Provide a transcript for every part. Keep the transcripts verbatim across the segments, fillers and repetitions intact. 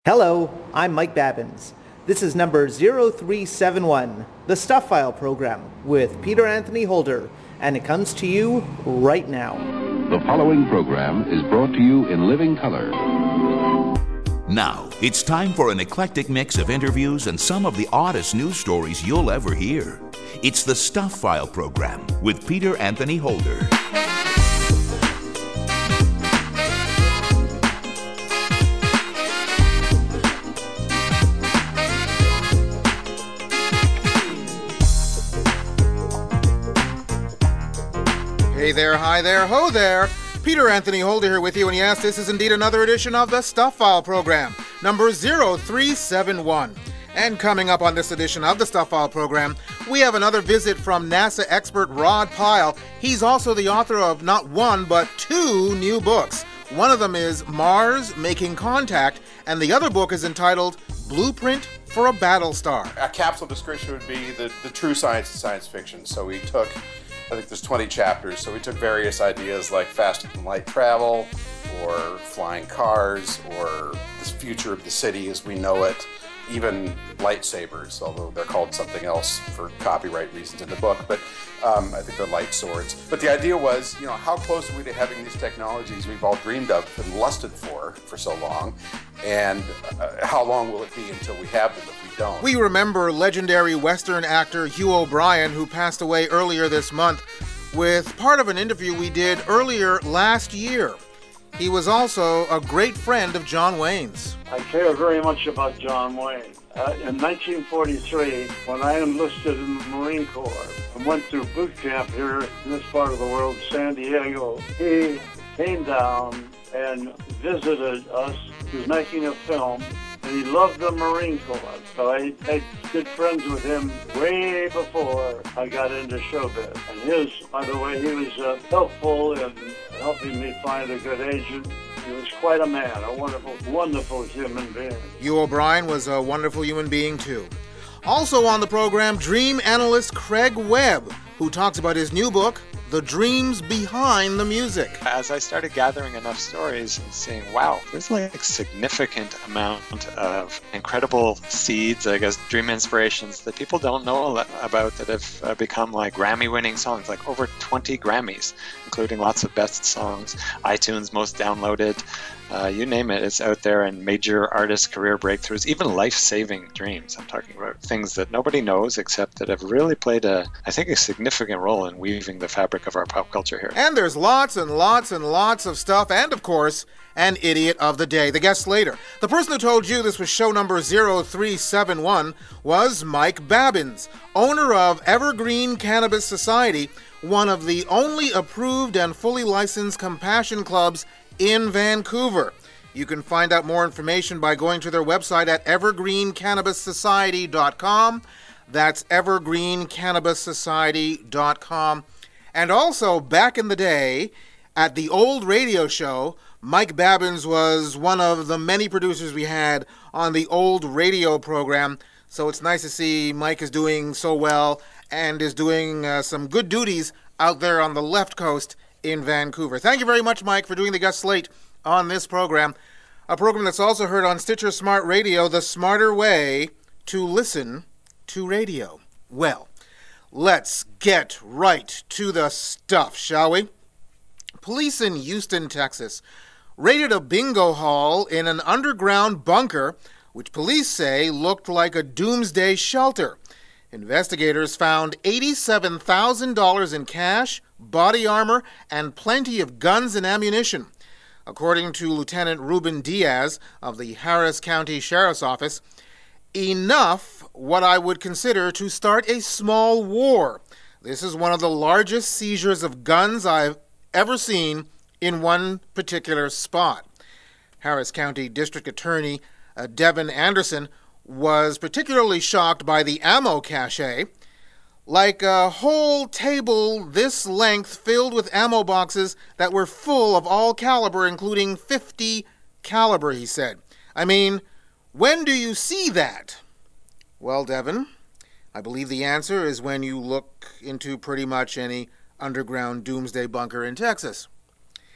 Hello, I'm Mike Babbins. This is number zero three seven one, the Stuff File program with Peter Anthony Holder, and it comes to you right now. The following program is brought to you in living color. Now, it's time for an eclectic mix of interviews and some of the oddest news stories you'll ever hear. It's the Stuff File program with Peter Anthony Holder. Hey there, hi there, ho there. Peter Anthony Holder here with you, and yes, this is indeed another edition of the Stuff File program, number zero three seven one. And coming up on this edition of the Stuff File program, we have another visit from NASA expert Rod Pyle. He's also the author of not one, but two new books. One of them is Mars Making Contact, and the other book is entitled Blueprint for a Battlestar. A capsule description would be the, the true science of science fiction. So we took, I think there's twenty chapters, so we took various ideas like faster than light travel, or flying cars, or the future of the city as we know it, even lightsabers, although they're called something else for copyright reasons in the book, but um, I think they're light swords. But the idea was, you know, how close are we to having these technologies we've all dreamed of and lusted for for so long, and uh, how long will it be until we have them if we don't? We remember legendary Western actor Hugh O'Brian, who passed away earlier this month, with part of an interview we did earlier last year. He was also a great friend of John Wayne's. I care very much about John Wayne. Uh, in nineteen forty-three, when I enlisted in the Marine Corps and went through boot camp here in this part of the world, San Diego, he came down and visited us. He was making a film, and he loved the Marine Corps. So I made good friends with him way before I got into showbiz. And his, by the way, he was uh, helpful in helping me find a good agent. He was quite a man, a wonderful, wonderful human being. Hugh O'Brian was a wonderful human being, too. Also on the program, dream analyst Craig Webb, who talks about his new book, The Dreams Behind the Music. As I started gathering enough stories and seeing, wow, there's like a significant amount of incredible seeds, I guess, dream inspirations that people don't know about that have uh, become like Grammy-winning songs, like over twenty Grammys, including lots of best songs, iTunes most downloaded, uh, you name it, it's out there, and major artist career breakthroughs, even life-saving dreams. I'm talking about things that nobody knows except that have really played, a, I think, a significant role in weaving the fabric of our pop culture here. And there's lots and lots and lots of stuff, and of course, an idiot of the day, the guest later. The person who told you this was show number zero three seven one was Mike Babbins, owner of Evergreen Cannabis Society, one of the only approved and fully licensed compassion clubs in Vancouver. You can find out more information by going to their website at evergreen cannabis society dot com. That's evergreen cannabis society dot com. And also, back in the day, at the old radio show, Mike Babbins was one of the many producers we had on the old radio program. So it's nice to see Mike is doing so well and is doing uh, some good duties out there on the left coast in Vancouver. Thank you very much, Mike, for doing the guest slate on this program. A program that's also heard on Stitcher Smart Radio, the smarter way to listen to radio. Well, let's get right to the stuff, shall we? Police in Houston, Texas, raided a bingo hall in an underground bunker, which police say looked like a doomsday shelter. Investigators found eighty-seven thousand dollars in cash, body armor, and plenty of guns and ammunition. According to Lieutenant Ruben Diaz of the Harris County Sheriff's Office, enough what I would consider to start a small war. This is one of the largest seizures of guns I've ever seen in one particular spot. Harris County District Attorney uh, Devin Anderson was particularly shocked by the ammo cache. Like a whole table this length filled with ammo boxes that were full of all caliber, including fifty caliber, he said. I mean, when do you see that? Well, Devin, I believe the answer is when you look into pretty much any underground doomsday bunker in Texas.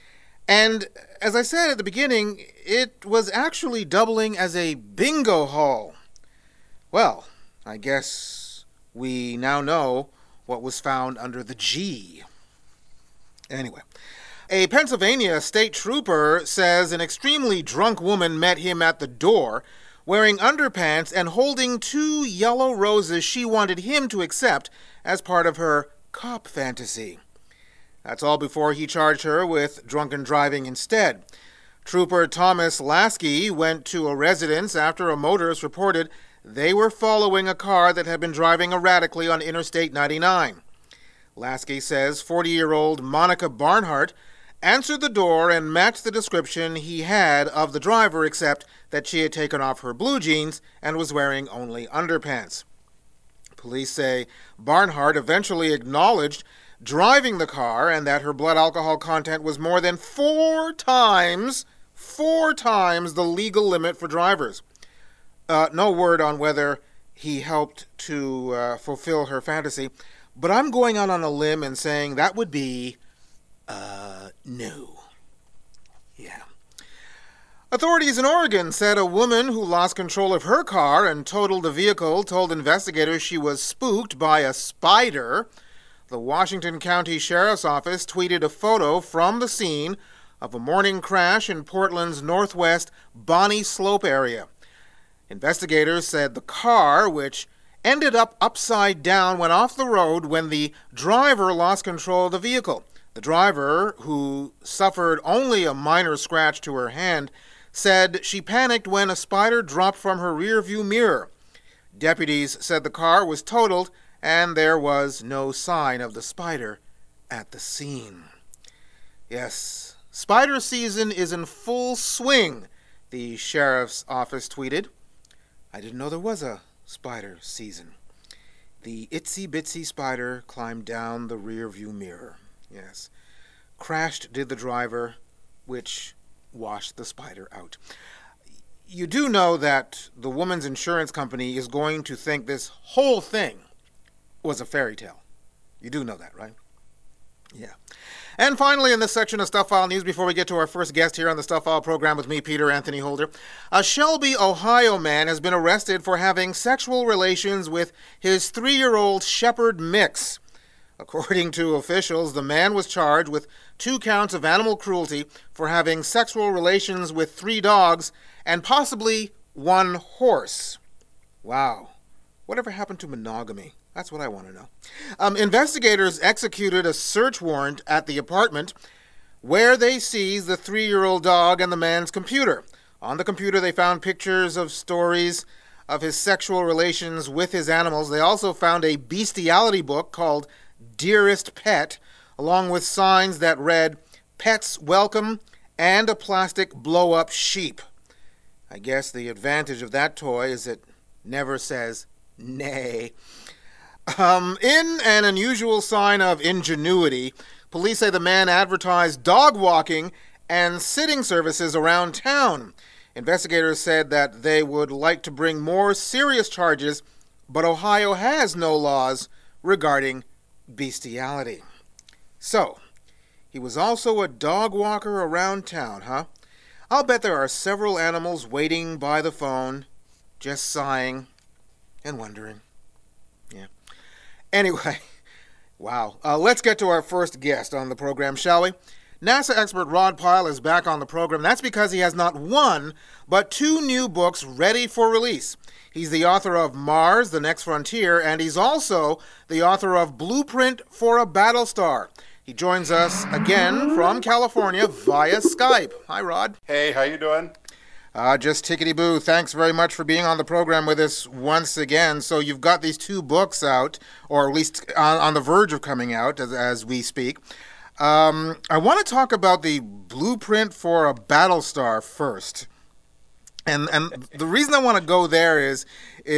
And as I said at the beginning, it was actually doubling as a bingo hall. Well, I guess we now know what was found under the G. Anyway, a Pennsylvania state trooper says an extremely drunk woman met him at the door wearing underpants and holding two yellow roses she wanted him to accept as part of her cop fantasy. That's all before he charged her with drunken driving instead. Trooper Thomas Lasky went to a residence after a motorist reported they were following a car that had been driving erratically on Interstate ninety-nine. Lasky says forty-year-old Monica Barnhart answered the door and matched the description he had of the driver, except that she had taken off her blue jeans and was wearing only underpants. Police say Barnhart eventually acknowledged driving the car and that her blood alcohol content was more than four times, four times the legal limit for drivers. Uh, no word on whether he helped to uh, fulfill her fantasy, but I'm going out on a limb and saying that would be, uh, no. Yeah. Authorities in Oregon said a woman who lost control of her car and totaled the vehicle told investigators she was spooked by a spider. The Washington County Sheriff's Office tweeted a photo from the scene of a morning crash in Portland's northwest Bonnie Slope area. Investigators said the car, which ended up upside down, went off the road when the driver lost control of the vehicle. The driver, who suffered only a minor scratch to her hand, said she panicked when a spider dropped from her rearview mirror. Deputies said the car was totaled and there was no sign of the spider at the scene. Yes, spider season is in full swing, the sheriff's office tweeted. I didn't know there was a spider season. The itsy-bitsy spider climbed down the rearview mirror. Yes. Crashed did the driver, which washed the spider out. You do know that the woman's insurance company is going to think this whole thing was a fairy tale. You do know that, right? Yeah. And finally, in this section of Stuff File News, before we get to our first guest here on the Stuff File program with me, Peter Anthony Holder, a Shelby, Ohio man has been arrested for having sexual relations with his three-year-old shepherd mix. According to officials, the man was charged with two counts of animal cruelty for having sexual relations with three dogs and possibly one horse. Wow. Whatever happened to monogamy? That's what I want to know. Um, investigators executed a search warrant at the apartment where they seized the three-year-old dog and the man's computer. On the computer, they found pictures of stories of his sexual relations with his animals. They also found a bestiality book called Dearest Pet, along with signs that read, "Pets Welcome," and a plastic blow-up sheep. I guess the advantage of that toy is it never says nay. Um, in an unusual sign of ingenuity, police say the man advertised dog walking and sitting services around town. Investigators said that they would like to bring more serious charges, but Ohio has no laws regarding bestiality. So, he was also a dog walker around town, huh? I'll bet there are several animals waiting by the phone, just sighing and wondering. Yeah. Anyway, wow. Uh, let's get to our first guest on the program, shall we? NASA expert Rod Pyle is back on the program. That's because he has not one, but two new books ready for release. He's the author of Mars, The Next Frontier, and he's also the author of Blueprint for a Battlestar. He joins us again from California via Skype. Hi, Rod. Hey, how you doing? Uh, just tickety-boo. Thanks very much for being on the program with us once again. So you've got these two books out, or at least on, on the verge of coming out as, as we speak. Um, I want to talk about the Blueprint for a Battlestar first. And and the reason I want to go there is,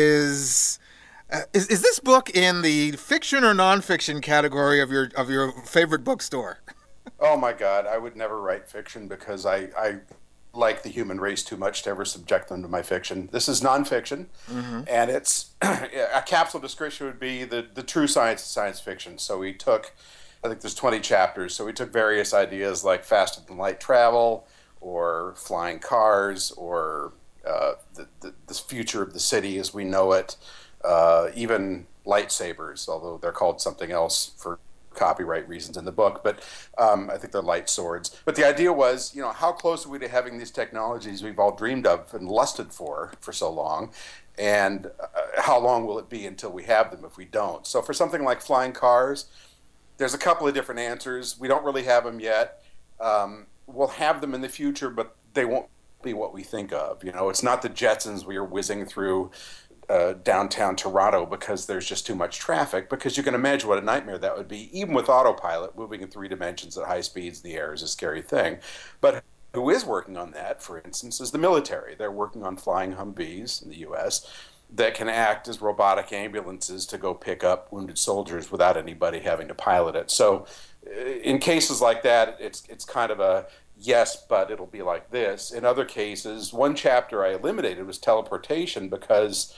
is, uh, is is this book in the fiction or nonfiction category of your of your favorite bookstore? Oh my God, I would never write fiction because I, I like the human race too much to ever subject them to my fiction. This is nonfiction, mm-hmm. and it's a capsule description would be the, the true science of science fiction. So we took I think there's twenty chapters, so we took various ideas like faster than light travel, or flying cars, or uh, the, the, the future of the city as we know it, uh, even lightsabers, although they're called something else for copyright reasons in the book, but um, I think they're light swords. But the idea was, you know, how close are we to having these technologies we've all dreamed of and lusted for for so long, and uh, how long will it be until we have them if we don't? So for something like flying cars, there's a couple of different answers. We don't really have them yet. Um, we'll have them in the future, but they won't be what we think of. You know, it's not the Jetsons we are whizzing through Uh, downtown Toronto because there's just too much traffic, because you can imagine what a nightmare that would be. Even with autopilot, moving in three dimensions at high speeds in the air is a scary thing. But who is working on that, for instance, is the military. They're working on flying Humvees in the U S that can act as robotic ambulances to go pick up wounded soldiers without anybody having to pilot it. So in cases like that, it's it's kind of a yes, but it'll be like this. In other cases, one chapter I eliminated was teleportation because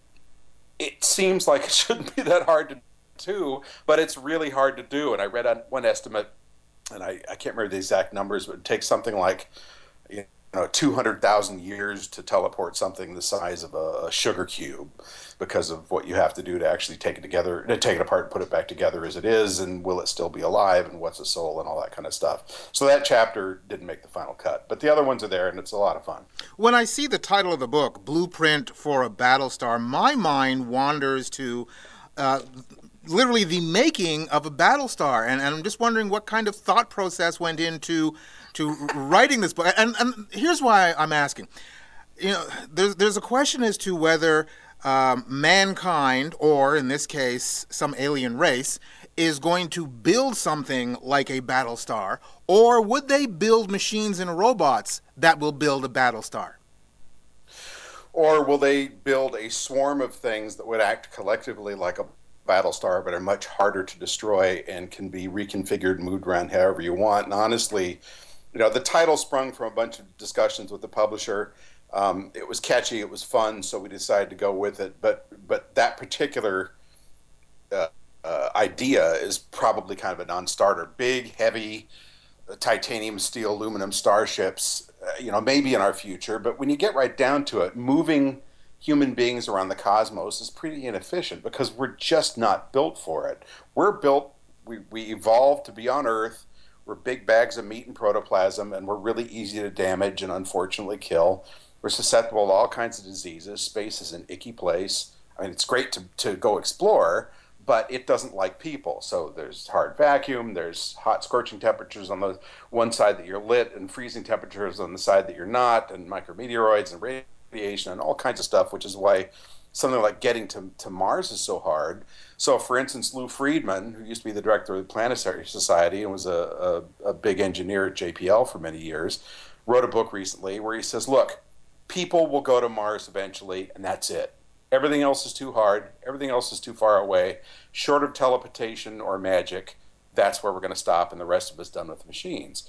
it seems like it shouldn't be that hard to do, but it's really hard to do. And I read on one estimate, and I, I can't remember the exact numbers, but it takes something like, you know, two hundred thousand years to teleport something the size of a, a sugar cube, because of what you have to do to actually take it together, to take it apart and put it back together as it is, and will it still be alive, and what's a soul, and all that kind of stuff. So that chapter didn't make the final cut, but the other ones are there, and it's a lot of fun. When I see the title of the book, Blueprint for a Battlestar, my mind wanders to uh, literally the making of a Battlestar, and, and I'm just wondering what kind of thought process went into to writing this book. And, and here's why I'm asking. You know, there's there's a question as to whether um, mankind, or in this case, some alien race, is going to build something like a Battlestar, or would they build machines and robots that will build a Battlestar? Or will they build a swarm of things that would act collectively like a Battlestar, but are much harder to destroy and can be reconfigured, moved around however you want? And honestly, you know, the title sprung from a bunch of discussions with the publisher. Um, it was catchy, it was fun, so we decided to go with it. But but that particular uh, uh, idea is probably kind of a non-starter. Big, heavy, uh, titanium, steel, aluminum starships, uh, you know, maybe in our future. But when you get right down to it, moving human beings around the cosmos is pretty inefficient because we're just not built for it. We're built, we, we evolved to be on Earth. We're big bags of meat and protoplasm, and we're really easy to damage and unfortunately kill. We're susceptible to all kinds of diseases. Space is an icky place. I mean, it's great to, to go explore, but it doesn't like people. So there's hard vacuum, there's hot scorching temperatures on the one side that you're lit, and freezing temperatures on the side that you're not, and micrometeoroids and radiation and all kinds of stuff, which is why something like getting to, to Mars is so hard. So, for instance, Lou Friedman, who used to be the director of the Planetary Society and was a, a, a big engineer at J P L for many years, wrote a book recently where he says, look, people will go to Mars eventually, and that's it. Everything else is too hard. Everything else is too far away. Short of teleportation or magic, that's where we're going to stop, and the rest of it's done with machines.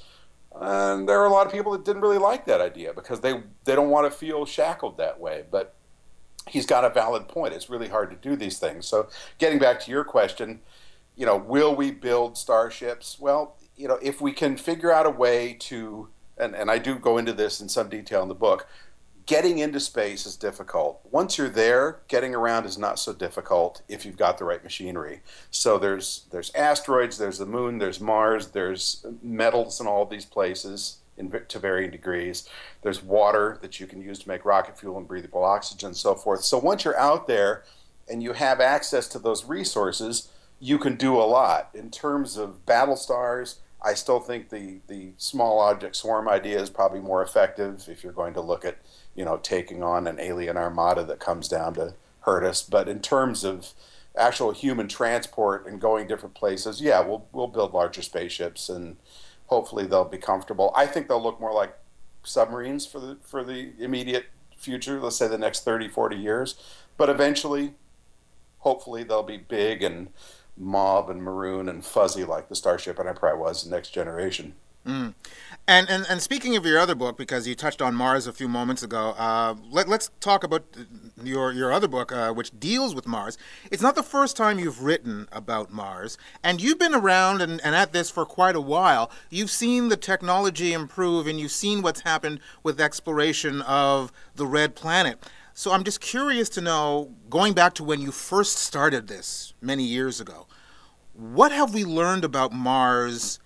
And there are a lot of people that didn't really like that idea because they, they don't want to feel shackled that way. But he's got a valid point. It's really hard to do these things. So getting back to your question, you know, will we build starships? Well, you know, if we can figure out a way to, and, and I do go into this in some detail in the book, getting into space is difficult. Once you're there, getting around is not so difficult if you've got the right machinery. So there's there's asteroids, there's the moon, there's Mars, there's metals in all of these places in, to varying degrees. There's water that you can use to make rocket fuel and breathable oxygen and so forth. So once you're out there and you have access to those resources, you can do a lot. In terms of battle stars, I still think the, the small object swarm idea is probably more effective if you're going to look at, you know, taking on an alien armada that comes down to hurt us. But in terms of actual human transport and going different places, yeah, we'll we'll build larger spaceships and hopefully they'll be comfortable. I think they'll look more like submarines for the for the immediate future, let's say the next thirty, forty years. But eventually, hopefully they'll be big and mauve and maroon and fuzzy like the Starship Enterprise was in Next Generation. Mm. And, and and speaking of your other book, because you touched on Mars a few moments ago, uh, let, let's talk about your your other book, uh, which deals with Mars. It's not the first time you've written about Mars, and you've been around and, and at this for quite a while. You've seen the technology improve, and you've seen what's happened with exploration of the red planet. So I'm just curious to know, going back to when you first started this many years ago, what have we learned about Mars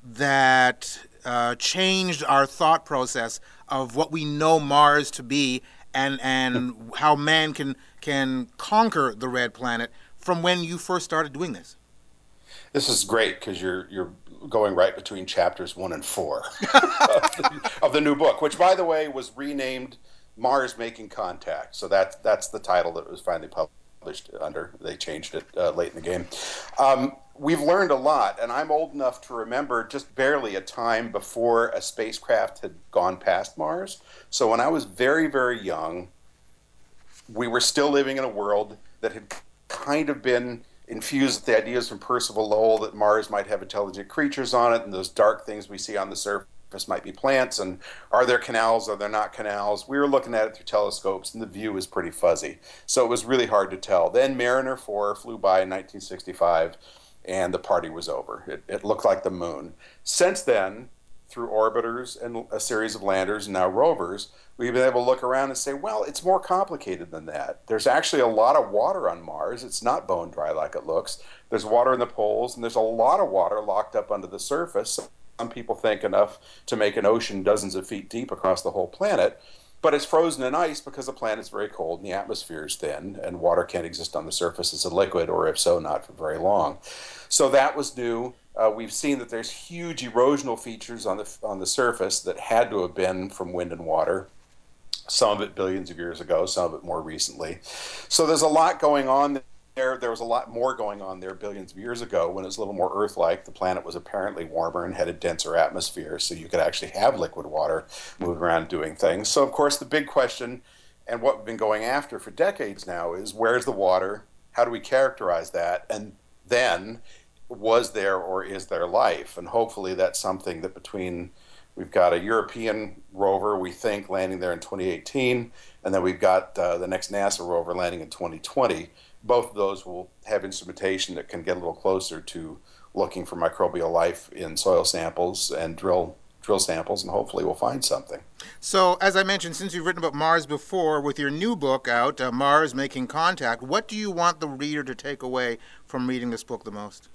that uh, changed our thought process of what we know Mars to be, and and how man can can conquer the red planet from when you first started doing this? This is great because you're you're going right between chapters one and four of, the, of the new book, which, by the way, was renamed Mars Making Contact. So that's that's the title that was finally published under. They changed it uh, late in the game. Um, We've learned a lot, and I'm old enough to remember just barely a time before a spacecraft had gone past Mars. So when I was very, very young, we were still living in a world that had kind of been infused with the ideas from Percival Lowell that Mars might have intelligent creatures on it, and those dark things we see on the surface might be plants, and are there canals, are there not canals? We were looking at it through telescopes, and the view was pretty fuzzy. So it was really hard to tell. Then Mariner four flew by in nineteen sixty-five, and the party was over. It, it looked like the moon. Since then, through orbiters and a series of landers and now rovers, we've been able to look around and say, well, it's more complicated than that. There's actually a lot of water on Mars. It's not bone dry like it looks. There's water in the poles, and there's a lot of water locked up under the surface. Some people think enough to make an ocean dozens of feet deep across the whole planet. But it's frozen in ice because the planet's very cold and the atmosphere is thin, and water can't exist on the surface as a liquid, or if so, not for very long. So that was new. Uh, we've seen that there's huge erosional features on the on the surface that had to have been from wind and water. Some of it billions of years ago, some of it more recently. So there's a lot going on there. There was a lot more going on there billions of years ago when it was a little more Earth-like. The planet was apparently warmer and had a denser atmosphere, so you could actually have liquid water moving around doing things. So, of course, the big question, and what we've been going after for decades now, is where's the water? How do we characterize that? And then, was there or is there life? And hopefully that's something that between, we've got a European rover, we think, landing there in twenty eighteen, and then we've got uh, the next NASA rover landing in twenty twenty. Both of those will have instrumentation that can get a little closer to looking for microbial life in soil samples and drill drill samples, and hopefully we'll find something. So, as I mentioned, since you've written about Mars before, with your new book out, uh, Mars Making Contact, what do you want the reader to take away from reading this book the most?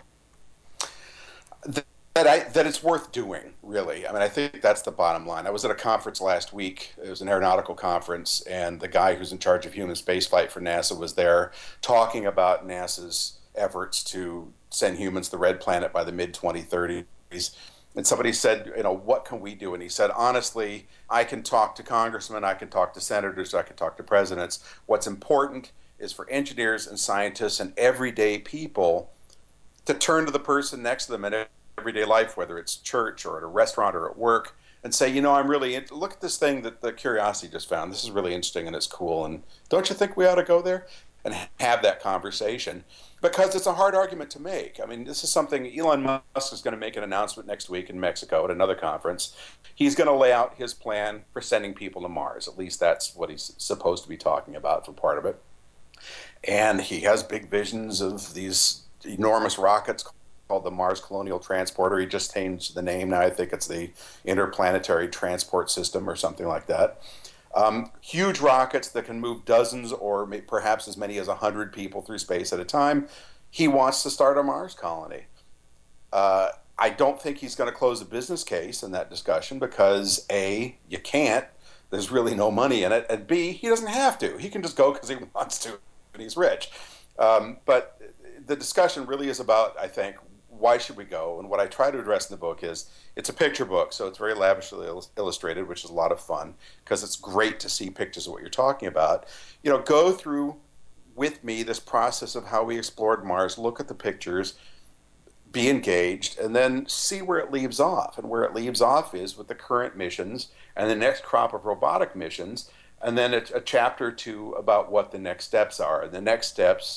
The That, I, that it's worth doing, really. I mean, I think that's the bottom line. I was at a conference last week. It was an aeronautical conference, and the guy who's in charge of human spaceflight for NASA was there talking about NASA's efforts to send humans to the red planet by the mid twenty thirties. And somebody said, you know, what can we do? And he said, honestly, I can talk to congressmen, I can talk to senators, I can talk to presidents. What's important is for engineers and scientists and everyday people to turn to the person next to them and everyday life, whether it's church or at a restaurant or at work, and say, you know, I'm really, in- look at this thing that the Curiosity just found. This is really interesting and it's cool. And don't you think we ought to go there and have that conversation? Because it's a hard argument to make. I mean, this is something Elon Musk is going to make an announcement next week in Mexico at another conference. He's going to lay out his plan for sending people to Mars. At least that's what he's supposed to be talking about for part of it. And he has big visions of these enormous rockets called the Mars Colonial Transporter. He just changed the name. Now I think it's the Interplanetary Transport System or something like that. Um, huge rockets that can move dozens or may, perhaps as many as one hundred people through space at a time. He wants to start a Mars colony. Uh, I don't think he's going to close the business case in that discussion because A, you can't. There's really no money in it. And B, he doesn't have to. He can just go because he wants to and he's rich. Um, but the discussion really is about, I think, why should we go? And what I try to address in the book is, it's a picture book, so it's very lavishly illustrated, which is a lot of fun, because it's great to see pictures of what you're talking about. You know, go through with me this process of how we explored Mars, look at the pictures, be engaged, and then see where it leaves off. And where it leaves off is with the current missions and the next crop of robotic missions, and then a, a chapter or two about what the next steps are. And the next steps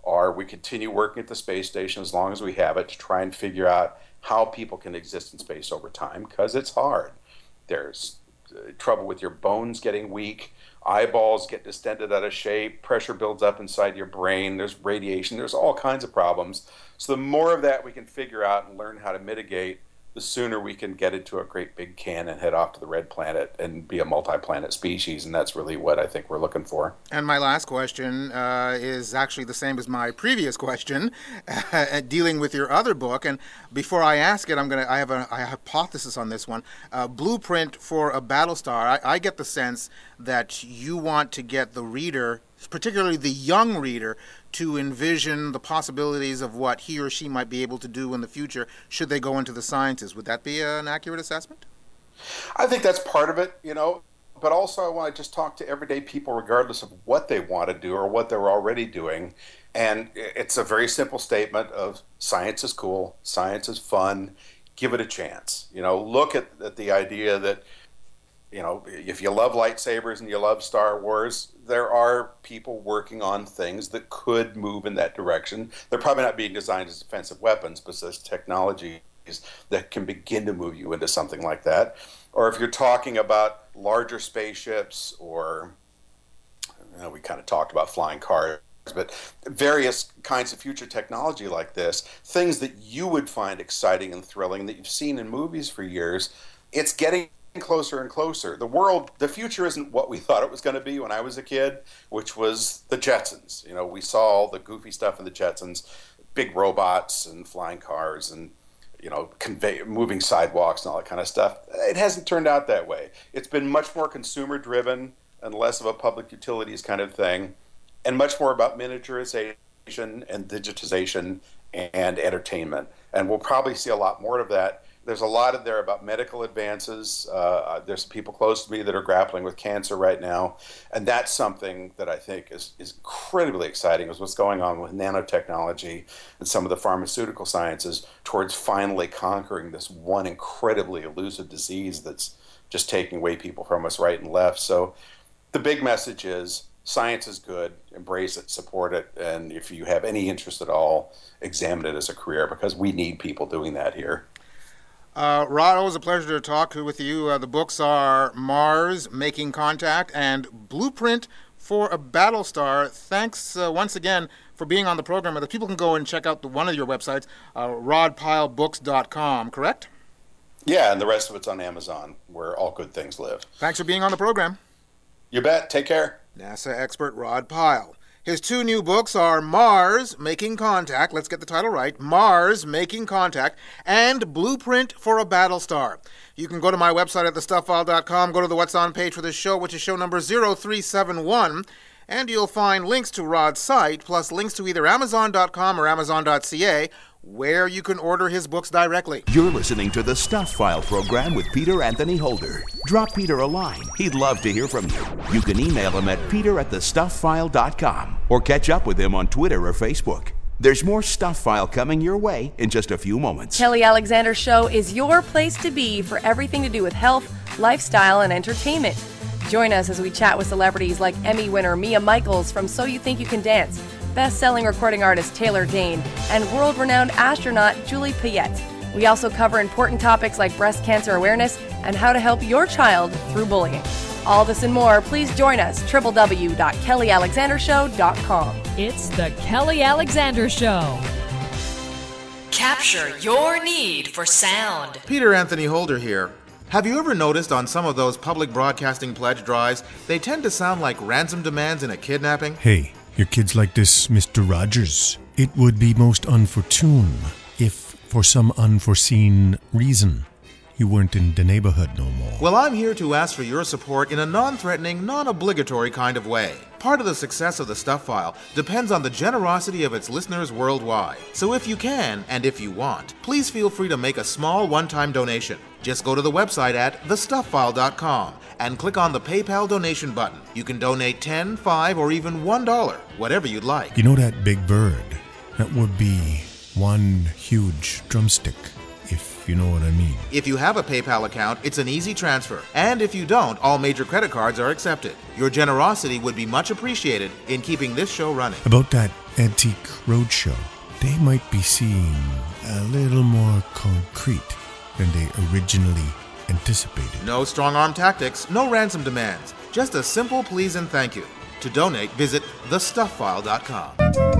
are we continue working at the space station as long as we have it to try and figure out how people can exist in space over time, because it's hard. There's uh, trouble with your bones getting weak, eyeballs get distended out of shape, pressure builds up inside your brain, there's radiation, there's all kinds of problems. So the more of that we can figure out and learn how to mitigate, the sooner we can get into a great big can and head off to the red planet and be a multi-planet species, and that's really what I think we're looking for. And my last question uh, is actually the same as my previous question, uh, dealing with your other book. And before I ask it, I'm gonna I have a, a hypothesis on this one. Uh, Blueprint for a Battlestar. I, I get the sense that you want to get the reader, particularly the young reader, to envision the possibilities of what he or she might be able to do in the future should they go into the sciences. Would that be an accurate assessment? I think that's part of it, you know, but also I want to just talk to everyday people regardless of what they want to do or what they're already doing. And it's a very simple statement of science is cool, science is fun, give it a chance. You know, look at, at the idea that, you know, if you love lightsabers and you love Star Wars, there are people working on things that could move in that direction. They're probably not being designed as defensive weapons, but as technologies that can begin to move you into something like that. Or if you're talking about larger spaceships, or you know, we kind of talked about flying cars, but various kinds of future technology like this, things that you would find exciting and thrilling that you've seen in movies for years, it's getting closer and closer. The world, the future isn't what we thought it was going to be when I was a kid, which was the Jetsons. You know, we saw all the goofy stuff in the Jetsons, big robots and flying cars and, you know, convey, moving sidewalks and all that kind of stuff. It hasn't turned out that way. It's been much more consumer driven and less of a public utilities kind of thing, and much more about miniaturization and digitization and entertainment. And we'll probably see a lot more of that. There's a lot of there about medical advances. Uh, there's some people close to me that are grappling with cancer right now. And that's something that I think is, is incredibly exciting, is what's going on with nanotechnology and some of the pharmaceutical sciences towards finally conquering this one incredibly elusive disease that's just taking away people from us right and left. So the big message is science is good, embrace it, support it, and if you have any interest at all, examine it as a career, because we need people doing that here. Uh, Rod, always a pleasure to talk with you. Uh, the books are Mars, Making Contact, and Blueprint for a Battlestar. Thanks uh, once again for being on the program. The people can go and check out the, one of your websites, uh, rod pile books dot com, correct? Yeah, and the rest of it's on Amazon, where all good things live. Thanks for being on the program. You bet. Take care. NASA expert Rod Pyle. His two new books are Mars, Making Contact, let's get the title right, Mars, Making Contact, and Blueprint for a Battlestar. You can go to my website at the stuff file dot com, go to the What's On page for this show, which is show number zero three seven one, and you'll find links to Rod's site, plus links to either amazon dot com or amazon dot c a, where you can order his books directly. You're listening to the Stuff File program with Peter Anthony Holder. Drop Peter a line. He'd love to hear from you. You can email him at peter at the stuff file dot com or catch up with him on Twitter or Facebook. There's more Stuff File coming your way in just a few moments. Kelly Alexander Show is your place to be for everything to do with health, lifestyle, and entertainment. Join us as we chat with celebrities like Emmy winner Mia Michaels from So You Think You Can Dance, best-selling recording artist Taylor Dane, and world-renowned astronaut Julie Payette. We also cover important topics like breast cancer awareness and how to help your child through bullying. All this and more, please join us, w w w dot kelly alexander show dot com. It's the Kelly Alexander Show. Capture your need for sound. Peter Anthony Holder here. Have you ever noticed on some of those public broadcasting pledge drives, they tend to sound like ransom demands in a kidnapping? Hey, your kids like this, Mister Rogers. It would be most unfortune if, for some unforeseen reason, you weren't in the neighborhood no more. Well, I'm here to ask for your support in a non-threatening, non-obligatory kind of way. Part of the success of the Stuff File depends on the generosity of its listeners worldwide. So if you can, and if you want, please feel free to make a small one-time donation. Just go to the website at the stuff file dot com and click on the PayPal donation button. You can donate ten dollars, five dollars, or even one dollar, whatever you'd like. You know that big bird? That would be one huge drumstick. if you know what I mean. If you have a PayPal account, it's an easy transfer. And if you don't, all major credit cards are accepted. Your generosity would be much appreciated in keeping this show running. About that Antique Roadshow, they might be seeing a little more concrete than they originally anticipated. No strong-arm tactics, no ransom demands. Just a simple please and thank you. To donate, visit the stuff file dot com.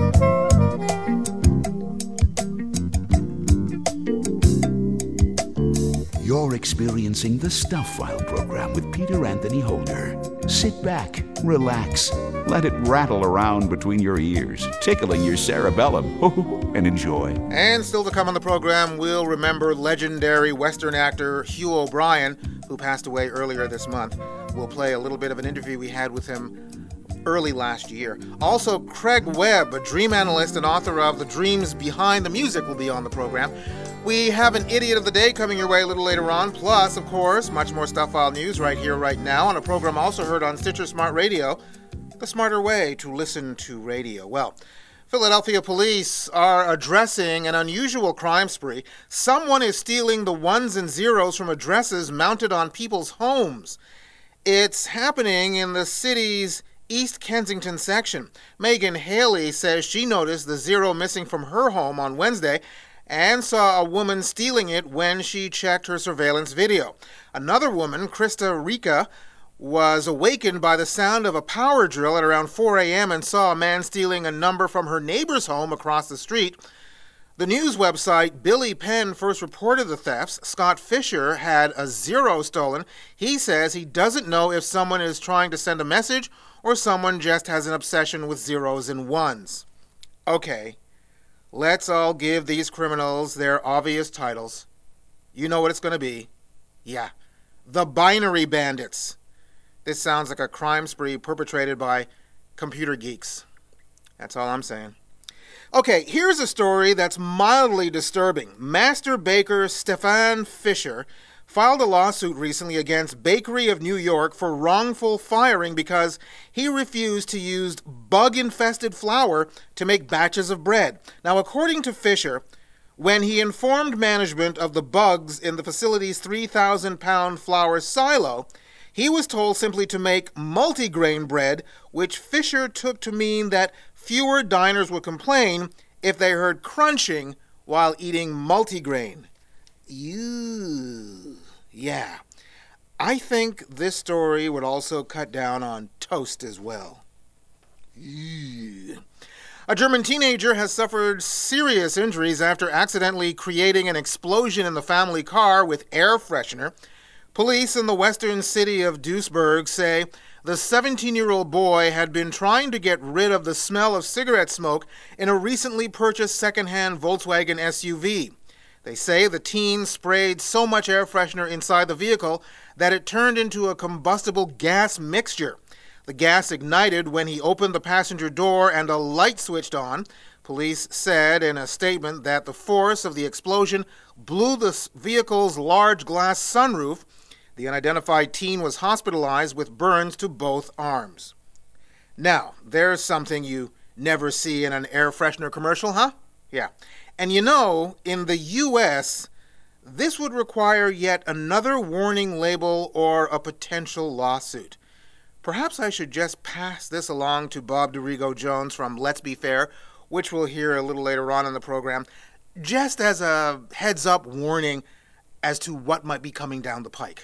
You're experiencing the Stuff File program with Peter Anthony Holder. Sit back, relax, let it rattle around between your ears, tickling your cerebellum, and enjoy. And still to come on the program, we'll remember legendary Western actor Hugh O'Brian, who passed away earlier this month. We'll play a little bit of an interview we had with him early last year. Also, Craig Webb, a dream analyst and author of The Dreams Behind the Music, will be on the program. We have an Idiot of the Day coming your way a little later on. Plus, of course, much more Stuff File news right here, right now, on a program also heard on Stitcher Smart Radio, the smarter way to listen to radio. Well, Philadelphia police are addressing an unusual crime spree. Someone is stealing the ones and zeros from addresses mounted on people's homes. It's happening in the city's East Kensington section. Megan Haley says she noticed the zero missing from her home on Wednesday and saw a woman stealing it when she checked her surveillance video. Another woman, Krista Rika, was awakened by the sound of a power drill at around four a.m. and saw a man stealing a number from her neighbor's home across the street. The news website Billy Penn first reported the thefts. Scott Fisher had a zero stolen. He says he doesn't know if someone is trying to send a message or someone just has an obsession with zeros and ones. Okay, let's all give these criminals their obvious titles. You know what it's going to be. Yeah, the Binary Bandits. This sounds like a crime spree perpetrated by computer geeks. That's all I'm saying. Okay, here's a story that's mildly disturbing. Master baker Stefan Fisher filed a lawsuit recently against Bakery of New York for wrongful firing because he refused to use bug-infested flour to make batches of bread. Now, according to Fisher, when he informed management of the bugs in the facility's three thousand pound flour silo, he was told simply to make multigrain bread, which Fisher took to mean that fewer diners would complain if they heard crunching while eating multigrain. Ew. Yeah. I think this story would also cut down on toast as well. Ew. A German teenager has suffered serious injuries after accidentally creating an explosion in the family car with air freshener. Police in the western city of Duisburg say the seventeen-year-old boy had been trying to get rid of the smell of cigarette smoke in a recently purchased second-hand Volkswagen S U V. They say the teen sprayed so much air freshener inside the vehicle that it turned into a combustible gas mixture. The gas ignited when he opened the passenger door and a light switched on. Police said in a statement that the force of the explosion blew the vehicle's large glass sunroof. The unidentified teen was hospitalized with burns to both arms. Now, there's something you never see in an air freshener commercial, huh? Yeah. And you know, in the U S, this would require yet another warning label or a potential lawsuit. Perhaps I should just pass this along to Bob DeRigo Jones from Let's Be Fair, which we'll hear a little later on in the program, just as a heads-up warning as to what might be coming down the pike.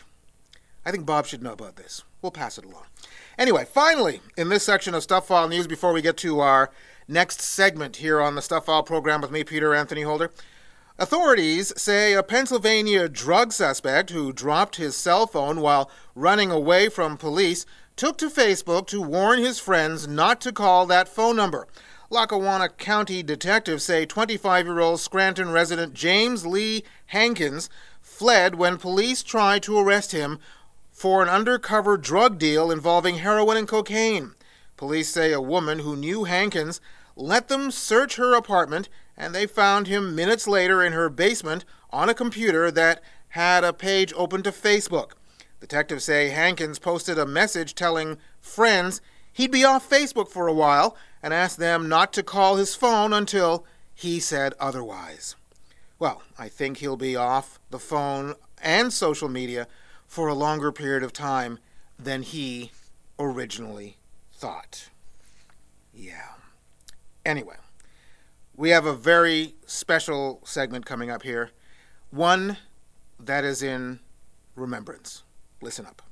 I think Bob should know about this. We'll pass it along. Anyway, finally, in this section of Stuff File News, before we get to our next segment here on the Stuff File program with me, Peter Anthony Holder, authorities say a Pennsylvania drug suspect who dropped his cell phone while running away from police took to Facebook to warn his friends not to call that phone number. Lackawanna County detectives say twenty-five-year-old Scranton resident James Lee Hankins fled when police tried to arrest him for an undercover drug deal involving heroin and cocaine. Police say a woman who knew Hankins let them search her apartment, and they found him minutes later in her basement on a computer that had a page open to Facebook. Detectives say Hankins posted a message telling friends he'd be off Facebook for a while and asked them not to call his phone until he said otherwise. Well, I think he'll be off the phone and social media for a longer period of time than he originally thought. Yeah. Anyway, we have a very special segment coming up here. One that is in remembrance. Listen up.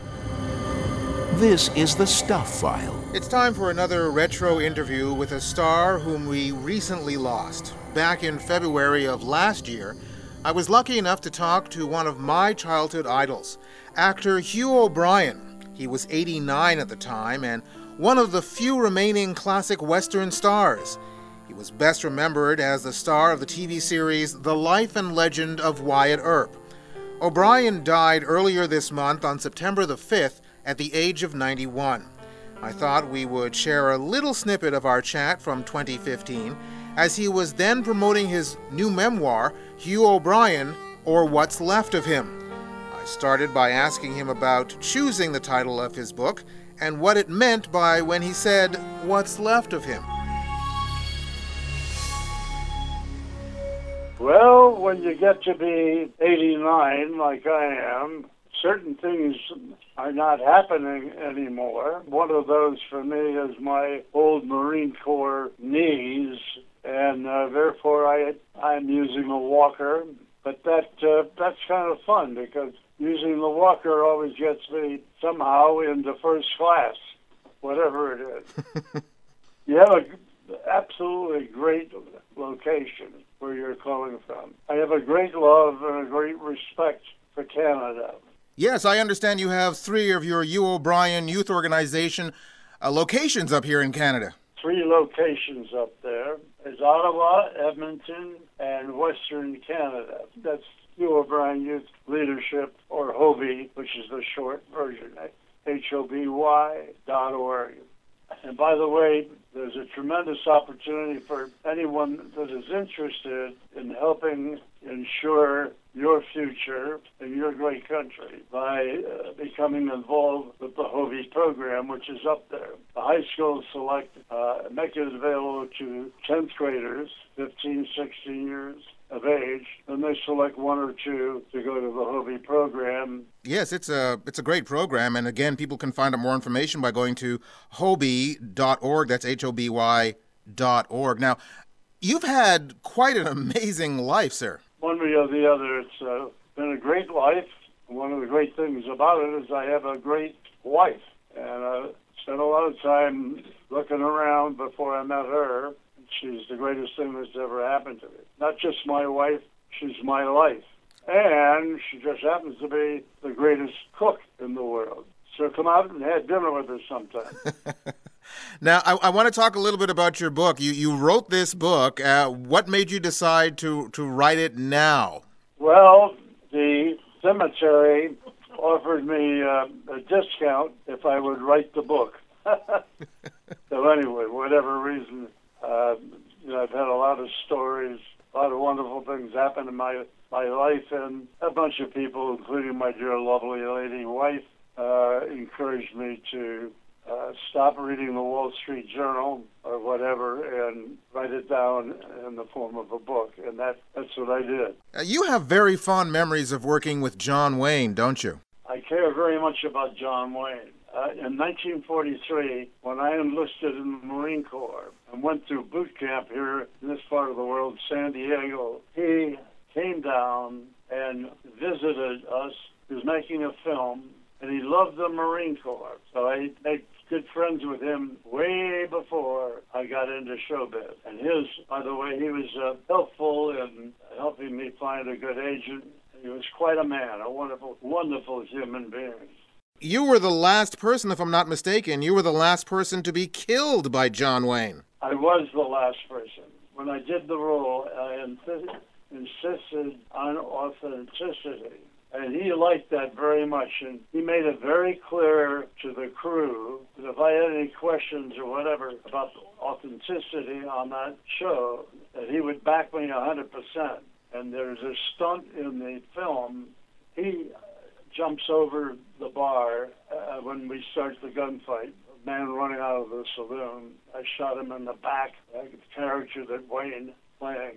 This is the Stuff File. It's time for another retro interview with a star whom we recently lost. Back in February of last year, I was lucky enough to talk to one of my childhood idols, actor Hugh O'Brian. He was eighty-nine at the time and one of the few remaining classic Western stars. He was best remembered as the star of the T V series The Life and Legend of Wyatt Earp. O'Brian died earlier this month on September the fifth at the age of ninety-one. I thought we would share a little snippet of our chat from twenty fifteen, as he was then promoting his new memoir, Hugh O'Brian, or What's Left of Him. I started by asking him about choosing the title of his book and what it meant by when he said, "What's left of him?" Well, when you get to be eighty-nine, like I am, certain things are not happening anymore. One of those for me is my old Marine Corps knees, and uh, therefore I, I'm using a walker. But that uh, that's kind of fun because using the walker always gets me somehow into first class, whatever it is. You have an absolutely great location where you're calling from. I have a great love and a great respect for Canada. Yes, I understand you have three of your Hugh O'Brian Youth Organization uh, locations up here in Canada. Three locations up there. There's Ottawa, Edmonton, and Western Canada. That's Hugh O'Brian Youth Leadership, or HOBY, which is the short version, H O B Y dot org. And by the way, there's a tremendous opportunity for anyone that is interested in helping ensure your future in your great country by uh, becoming involved with the HOBY program, which is up there. The high schools select, uh, make it available to tenth graders, fifteen, sixteen years of age, and they select one or two to go to the HOBY program. Yes, it's a it's a great program, and again, people can find out more information by going to hoby dot org. That's H O B Y dot org. Now, you've had quite an amazing life, sir. One way or the other, it's uh, been a great life. One of the great things about it is I have a great wife, and I spent a lot of time looking around before I met her. She's the greatest thing that's ever happened to me. Not just my wife, she's my life. And she just happens to be the greatest cook in the world. So come out and have dinner with us sometime. Now, I, I want to talk a little bit about your book. You you wrote this book. Uh, what made you decide to, to write it now? Well, the cemetery offered me uh, a discount if I would write the book. So anyway, whatever reason, uh, you know, I've had a lot of stories, a lot of wonderful things happen in my, my life, and a bunch of people, including my dear lovely lady wife, uh, encouraged me to Uh, stop reading the Wall Street Journal or whatever and write it down in the form of a book. And that, that's what I did. Uh, you have very fond memories of working with John Wayne, don't you? I care very much about John Wayne. Uh, in nineteen forty-three, when I enlisted in the Marine Corps and went through boot camp here in this part of the world, San Diego, he came down and visited us. He was making a film, and he loved the Marine Corps. So I made good friends with him way before I got into showbiz. And his, by the way, he was uh, helpful in helping me find a good agent. He was quite a man, a wonderful, wonderful human being. You were the last person, if I'm not mistaken, you were the last person to be killed by John Wayne. I was the last person. When I did the role, I insisted, insisted on authenticity. And he liked that very much, and he made it very clear to the crew that if I had any questions or whatever about authenticity on that show, that he would back me one hundred percent. And there's a stunt in the film. He jumps over the bar uh, when we start the gunfight, a man running out of the saloon. I shot him in the back, like the character that Wayne playing.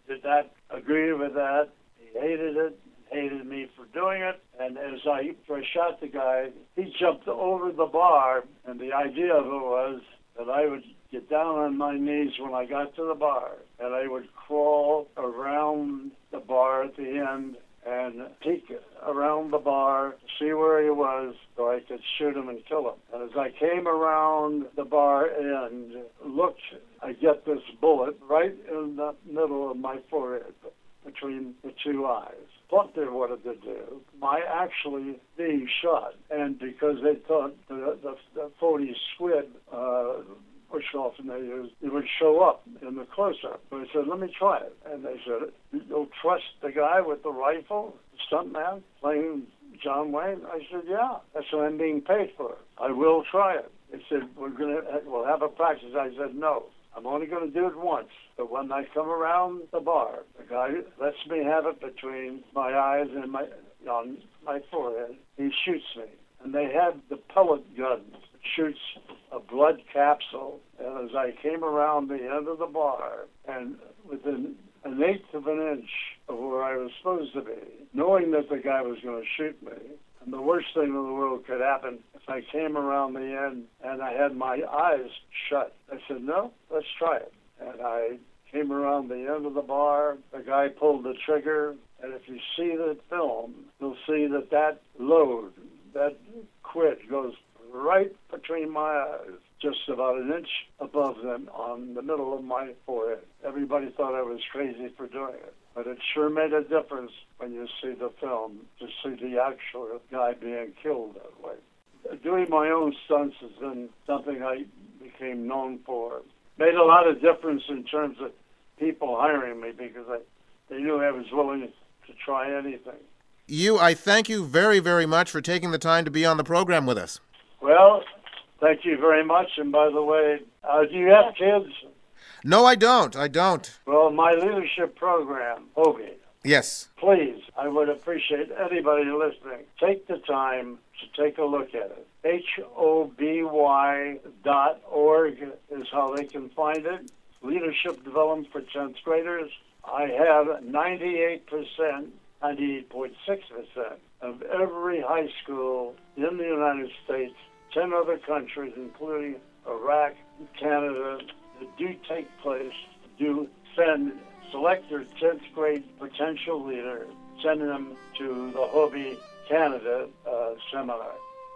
did not agree with that. He hated it, hated me for doing it. And as I first shot the guy, he jumped over the bar, and the idea of it was that I would get down on my knees when I got to the bar, and I would crawl around the bar at the end and peek around the bar, see where he was, so I could shoot him and kill him. And as I came around the bar end, looked, I get this bullet right in the middle of my forehead, between the two eyes. What they wanted to do, my actually being shot, and because they thought the, the, the forty squid uh, push often they used, it would show up in the close-up. But I said, let me try it. And they said, you'll trust the guy with the rifle, the stuntman, playing John Wayne? I said, yeah, that's what I'm being paid for. I will try it. They said, we're gonna, we'll have a practice. I said, no, I'm only going to do it once. But when I come around the bar, the guy lets me have it between my eyes and my on my forehead. He shoots me. And they had the pellet gun that shoots a blood capsule. And as I came around the end of the bar, and within an eighth of an inch of where I was supposed to be, knowing that the guy was going to shoot me, and the worst thing in the world could happen if I came around the end and I had my eyes shut. I said, no, let's try it. And I came around the end of the bar. The guy pulled the trigger. And if you see the film, you'll see that that load, that quid goes right between my eyes, just about an inch above them on the middle of my forehead. Everybody thought I was crazy for doing it. But it sure made a difference when you see the film, to see the actual guy being killed that way. Doing my own stunts has been something I became known for. Made a lot of difference in terms of people hiring me, because I, they knew I was willing to try anything. You, I thank you very, very much for taking the time to be on the program with us. Well, thank you very much. And by the way, uh, do you have kids? No, I don't. I don't. Well, my leadership program, Hobie. Yes. Please, I would appreciate anybody listening. Take the time to take a look at it. H O B Y dot org is how they can find it. Leadership Development for tenth graders. I have ninety-eight percent, ninety-eight point six percent of every high school in the United States, ten other countries, including Iraq, Canada, that do take place, do send, select their tenth grade potential leader, send them to the Hobie Canada uh, seminar.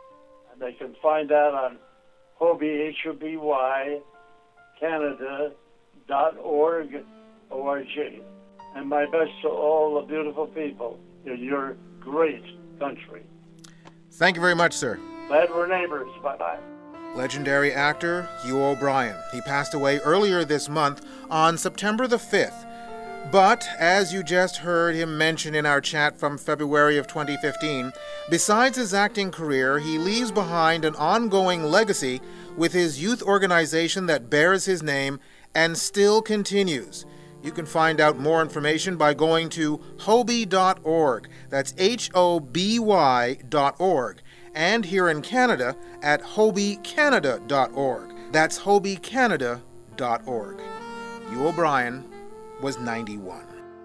And they can find that on Hobie, H O B Y, Canada dot org, O R G. And my best to all the beautiful people in your great country. Thank you very much, sir. Glad we're neighbors. Bye-bye. Legendary actor Hugh O'Brian. He passed away earlier this month on September the fifth. But, as you just heard him mention in our chat from February of twenty fifteen, besides his acting career, he leaves behind an ongoing legacy with his youth organization that bears his name and still continues. You can find out more information by going to hobie dot org. That's H O B Y dot org. And here in Canada at hobie canada dot org. That's hobie canada dot org. Hugh O'Brian was ninety-one.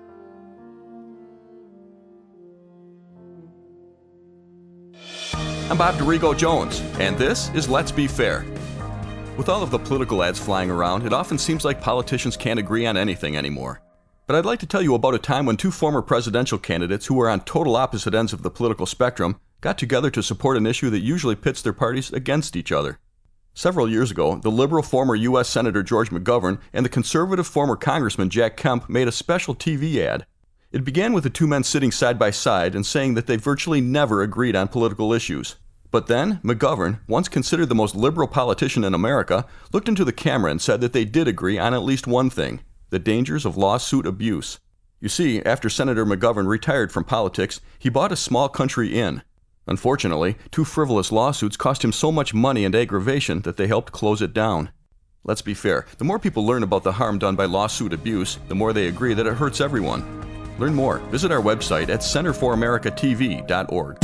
I'm Bob Dorigo Jones, and this is Let's Be Fair. With all of the political ads flying around, it often seems like politicians can't agree on anything anymore. But I'd like to tell you about a time when two former presidential candidates who were on total opposite ends of the political spectrum got together to support an issue that usually pits their parties against each other. Several years ago, the liberal former U S Senator George McGovern and the conservative former Congressman Jack Kemp made a special T V ad. It began with the two men sitting side by side and saying that they virtually never agreed on political issues. But then, McGovern, once considered the most liberal politician in America, looked into the camera and said that they did agree on at least one thing: the dangers of lawsuit abuse. You see, after Senator McGovern retired from politics, he bought a small country inn. Unfortunately, two frivolous lawsuits cost him so much money and aggravation that they helped close it down. Let's be fair, the more people learn about the harm done by lawsuit abuse, the more they agree that it hurts everyone. Learn more. Visit our website at center for america t v dot org.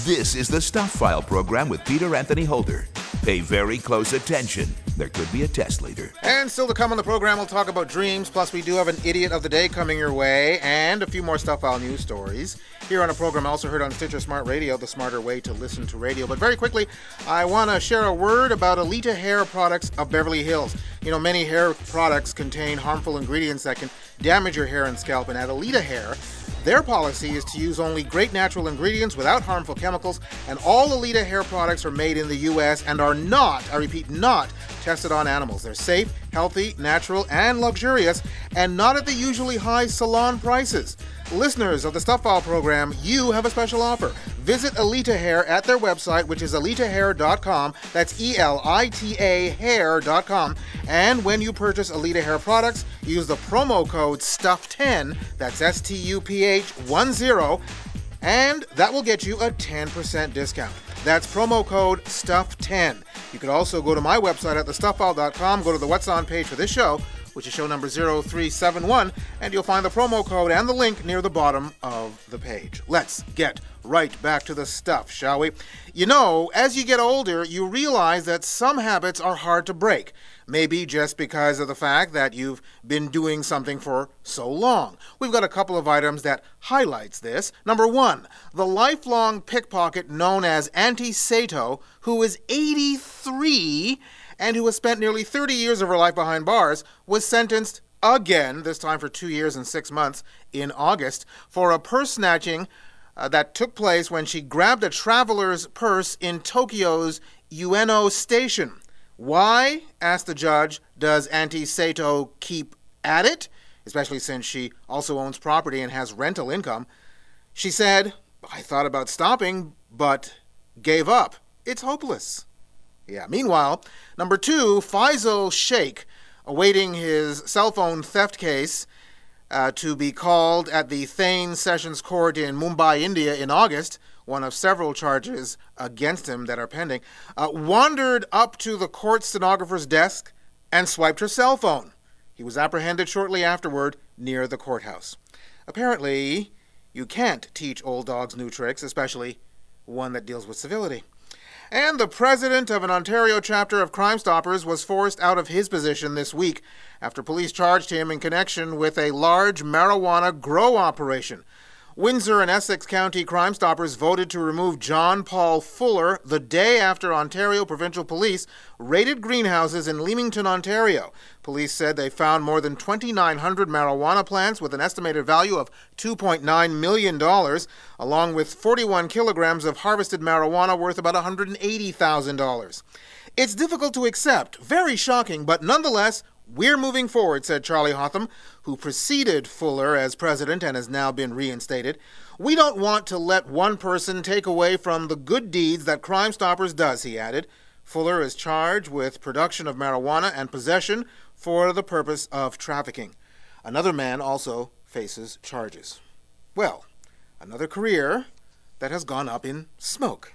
This is the Stuff File program with Peter Anthony Holder. Pay very close attention. There could be a test later. And still to come on the program, we'll talk about dreams. Plus, we do have an Idiot of the Day coming your way and a few more Stuff File news stories. Here on a program also heard on Stitcher Smart Radio, the smarter way to listen to radio. But very quickly, I want to share a word about Alita Hair Products of Beverly Hills. You know, many hair products contain harmful ingredients that can damage your hair and scalp. And at Alita Hair, their policy is to use only great natural ingredients without harmful chemicals, and all Alita hair products are made in the U S and are not, I repeat, not tested on animals. They're safe, healthy, natural, and luxurious, and not at the usually high salon prices. Listeners of the Stuff File program, you have a special offer. Visit Alita Hair at their website, which is alita hair dot com. That's E L I T A hair dot com. And when you purchase Alita Hair products, use the promo code stuff ten, that's S T U P H one zero, and that will get you a ten percent discount. That's promo code stuff ten. You could also go to my website at the stuff file dot com, go to the What's On page for this show, which is show number zero three seven one, and you'll find the promo code and the link near the bottom of the page. Let's get right back to the stuff, shall we? You know, as you get older, you realize that some habits are hard to break. Maybe just because of the fact that you've been doing something for so long. We've got a couple of items that highlights this. Number one, the lifelong pickpocket known as Auntie Sato, who is eighty-three and who has spent nearly thirty years of her life behind bars, was sentenced again, this time for two years and six months, in August, for a purse snatching uh, that took place when she grabbed a traveler's purse in Tokyo's Ueno station. Why, asked the judge, does Auntie Sato keep at it, especially since she also owns property and has rental income? She said, I thought about stopping, but gave up. It's hopeless. Yeah. Meanwhile, number two, Faisal Sheikh, awaiting his cell phone theft case uh, to be called at the Thane Sessions Court in Mumbai, India in August, one of several charges against him that are pending, uh, wandered up to the court stenographer's desk and swiped her cell phone. He was apprehended shortly afterward near the courthouse. Apparently, you can't teach old dogs new tricks, especially one that deals with civility. And the president of an Ontario chapter of Crime Stoppers was forced out of his position this week after police charged him in connection with a large marijuana grow operation. Windsor and Essex County Crime Stoppers voted to remove John Paul Fuller the day after Ontario Provincial Police raided greenhouses in Leamington, Ontario. Police said they found more than twenty-nine hundred marijuana plants with an estimated value of two point nine million dollars, along with forty-one kilograms of harvested marijuana worth about one hundred eighty thousand dollars. It's difficult to accept, very shocking, but nonetheless, we're moving forward, said Charlie Hotham, who preceded Fuller as president and has now been reinstated. We don't want to let one person take away from the good deeds that Crime Stoppers does, he added. Fuller is charged with production of marijuana and possession for the purpose of trafficking. Another man also faces charges. Well, another career that has gone up in smoke.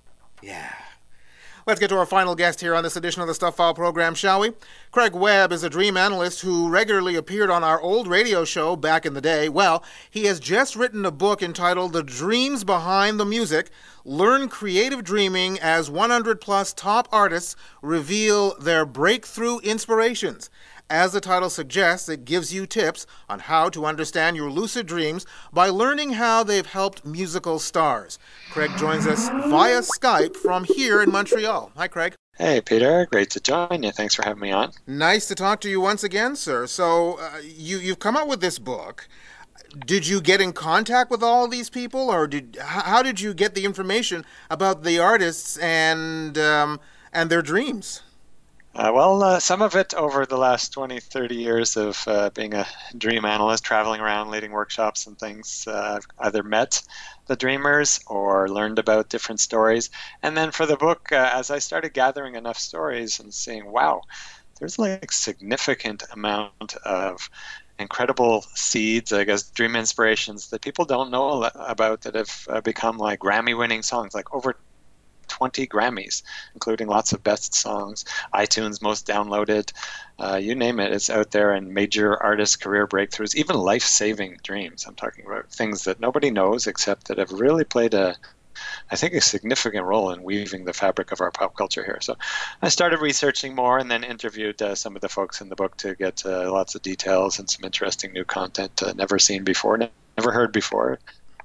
Yeah. Let's get to our final guest here on this edition of the Stuff File program, shall we? Craig Webb is a dream analyst who regularly appeared on our old radio show back in the day. Well, he has just written a book entitled The Dreams Behind the Music. Learn creative dreaming as one hundred plus top artists reveal their breakthrough inspirations. As the title suggests, it gives you tips on how to understand your lucid dreams by learning how they've helped musical stars. Craig joins us via Skype from here in Montreal. Hi, Craig. Hey, Peter. Great to join you. Thanks for having me on. Nice to talk to you once again, sir. So uh, you, you've come out with this book. Did you get in contact with all these people, or did how did you get the information about the artists and um, and their dreams? Uh, well, uh, some of it over the last twenty, thirty years of uh, being a dream analyst, traveling around, leading workshops and things. Uh, I've either met the dreamers or learned about different stories. And then for the book, uh, as I started gathering enough stories and seeing, wow, there's like significant amount of incredible seeds, I guess, dream inspirations that people don't know about that have uh, become like Grammy-winning songs, like over twenty Grammys, including lots of best songs, iTunes most downloaded, uh, you name it, it's out there, and major artist career breakthroughs, even life-saving dreams. I'm talking about things that nobody knows except that have really played a, I think, a significant role in weaving the fabric of our pop culture here. So I started researching more and then interviewed uh, some of the folks in the book to get uh, lots of details and some interesting new content uh, never seen before, never heard before.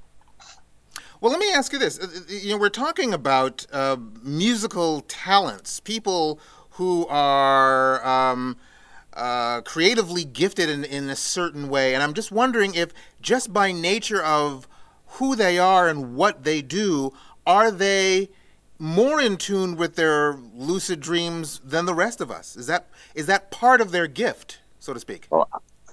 Well, let me ask you this. You know, we're talking about uh, musical talents, people who are um, uh, creatively gifted in, in a certain way. And I'm just wondering if just by nature of who they are and what they do, are they more in tune with their lucid dreams than the rest of us? Is that is that part of their gift, so to speak? Well,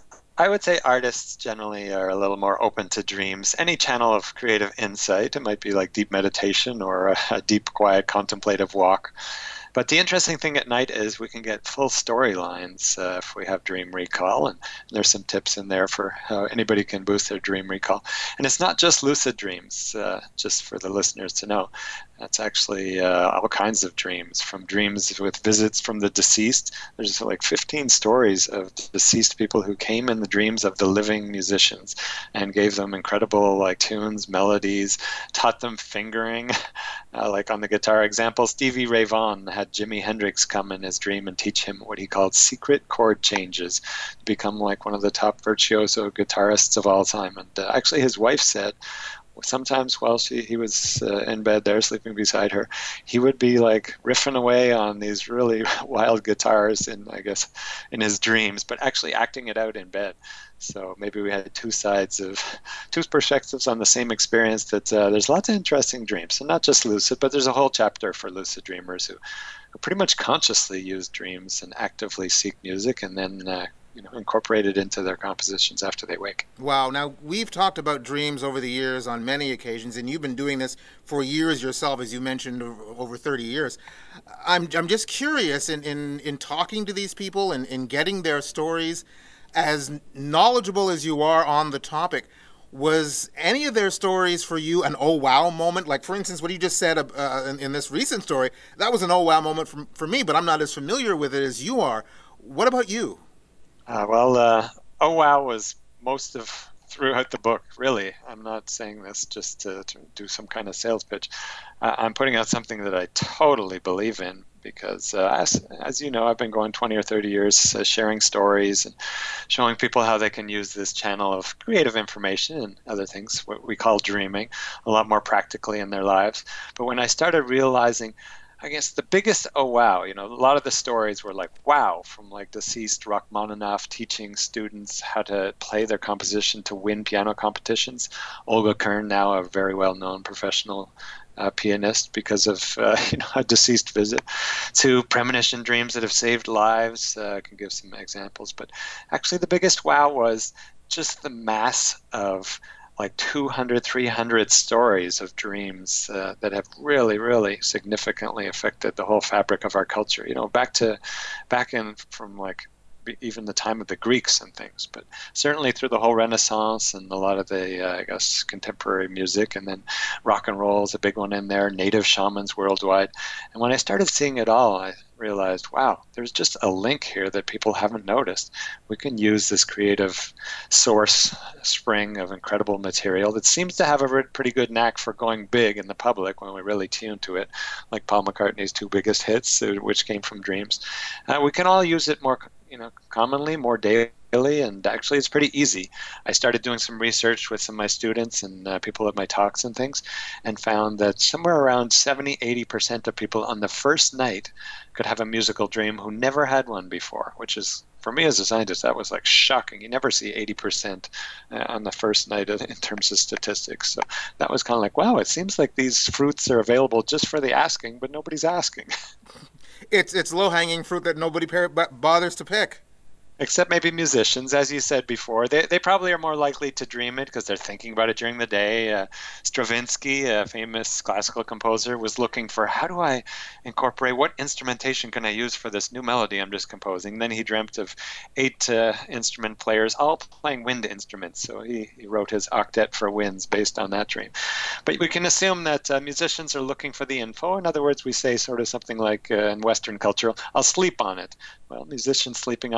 I would say artists generally are a little more open to dreams. Any channel of creative insight, it might be like deep meditation or a, a deep, quiet, contemplative walk. But the interesting thing at night is we can get full storylines uh, if we have dream recall, and there's some tips in there for how anybody can boost their dream recall. And it's not just lucid dreams, uh, just for the listeners to know. That's actually uh, all kinds of dreams, from dreams with visits from the deceased. There's like fifteen stories of deceased people who came in the dreams of the living musicians and gave them incredible like tunes, melodies, taught them fingering. Uh, like on the guitar example, Stevie Ray Vaughan had Jimi Hendrix come in his dream and teach him what he called secret chord changes to become like one of the top virtuoso guitarists of all time. And uh, actually his wife said, sometimes while she he was uh, in bed there sleeping beside her, he would be like riffing away on these really wild guitars in, I guess, in his dreams, but actually acting it out in bed. So maybe we had two sides of, two perspectives on the same experience, that uh, there's lots of interesting dreams. And not just lucid, but there's a whole chapter for lucid dreamers who, who pretty much consciously use dreams and actively seek music and then uh, you know, incorporate it into their compositions after they wake. Wow. Now, we've talked about dreams over the years on many occasions, and you've been doing this for years yourself, as you mentioned, over thirty years. I'm I'm just curious, in, in, in talking to these people and in getting their stories, as knowledgeable as you are on the topic, was any of their stories for you an oh wow moment? Like, for instance, what you just said uh, in, in this recent story, that was an oh wow moment for, for me, but I'm not as familiar with it as you are. What about you? Uh, well, uh, oh wow was most of throughout the book, really. I'm not saying this just to, to do some kind of sales pitch. Uh, I'm putting out something that I totally believe in, because uh, as, as you know, I've been going twenty or thirty years uh, sharing stories and showing people how they can use this channel of creative information and other things, what we call dreaming, a lot more practically in their lives. But when I started realizing, I guess the biggest oh wow, you know, a lot of the stories were like wow, from like deceased Rachmaninoff teaching students how to play their composition to win piano competitions. Olga Kern, now a very well-known professional uh, pianist because of uh, you know, a deceased visit, to premonition dreams that have saved lives. Uh, I can give some examples, but actually the biggest wow was just the mass of like two hundred, three hundred stories of dreams uh, that have really, really significantly affected the whole fabric of our culture. You know, back to, back in from like even the time of the Greeks and things, but certainly through the whole Renaissance and a lot of the, uh, I guess, contemporary music, and then rock and roll is a big one in there, native shamans worldwide. And when I started seeing it all, I realized, wow, there's just a link here that people haven't noticed. We can use this creative source spring of incredible material that seems to have a pretty good knack for going big in the public when we really tune to it, like Paul McCartney's two biggest hits, which came from dreams. Uh, we can all use it more, you know, commonly, more daily, and actually it's pretty easy. I started doing some research with some of my students and uh, people at my talks and things, and found that somewhere around seventy, eighty percent of people on the first night could have a musical dream who never had one before, which is, for me as a scientist, that was like shocking. You never see eighty percent uh, on the first night in terms of statistics. So that was kind of like, wow, it seems like these fruits are available just for the asking, but nobody's asking. It's it's low-hanging fruit that nobody par- bothers to pick. Except maybe musicians, as you said before. They they probably are more likely to dream it because they're thinking about it during the day. Uh, Stravinsky, a famous classical composer, was looking for, how do I incorporate, what instrumentation can I use for this new melody I'm just composing? Then he dreamt of eight uh, instrument players all playing wind instruments. So he, he wrote his octet for winds based on that dream. But we can assume that uh, musicians are looking for the info. In other words, we say sort of something like uh, in Western culture, I'll sleep on it. Well, musicians sleeping on it ends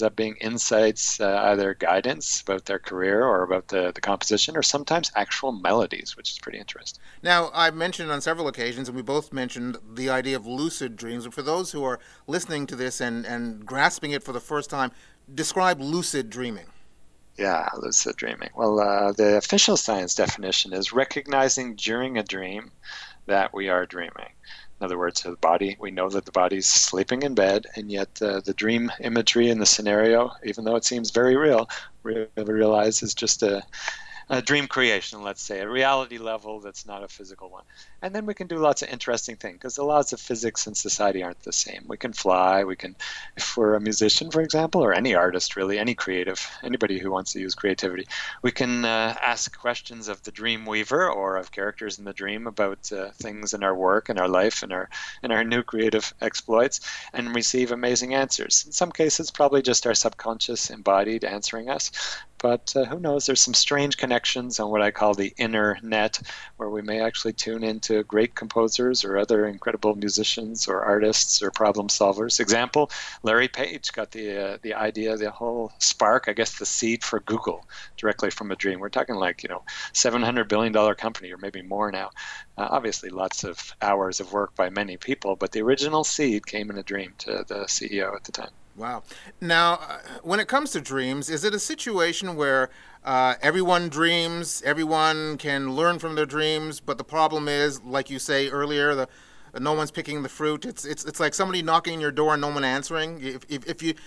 up being insights, uh, either guidance about their career or about the, the composition, or sometimes actual melodies, which is pretty interesting. Now, I've mentioned on several occasions, and we both mentioned the idea of lucid dreams. But for those who are listening to this and, and grasping it for the first time, describe lucid dreaming. Yeah, lucid dreaming. Well, uh, the official science definition is recognizing during a dream that we are dreaming. In other words, the body, we know that the body's sleeping in bed, and yet uh, the dream imagery in the scenario, even though it seems very real, we realize is just a, a dream creation, let's say, a reality level that's not a physical one. And then we can do lots of interesting things, because the laws of physics and society aren't the same. We can fly, we can, if we're a musician, for example, or any artist really, any creative, anybody who wants to use creativity, we can uh, ask questions of the dream weaver or of characters in the dream about uh, things in our work and our life and our, and our new creative exploits, and receive amazing answers. In some cases, probably just our subconscious embodied answering us. But uh, who knows, there's some strange connections on what I call the inner net, where we may actually tune into great composers or other incredible musicians or artists or problem solvers. Example, Larry Page got the uh, the idea, the whole spark, I guess the seed for Google directly from a dream. We're talking like, you know, seven hundred billion dollars company or maybe more now. Uh, obviously lots of hours of work by many people, but the original seed came in a dream to the C E O at the time. Wow. Now, uh, when it comes to dreams, is it a situation where uh, everyone dreams, everyone can learn from their dreams, but the problem is, like you say earlier, the uh, no one's picking the fruit. It's it's it's like somebody knocking on your door and no one answering. If if, if you